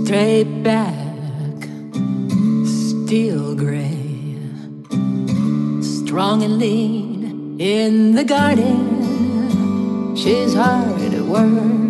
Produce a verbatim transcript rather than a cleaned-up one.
straight back, steel gray, strong and lean in the garden. She's hard at work,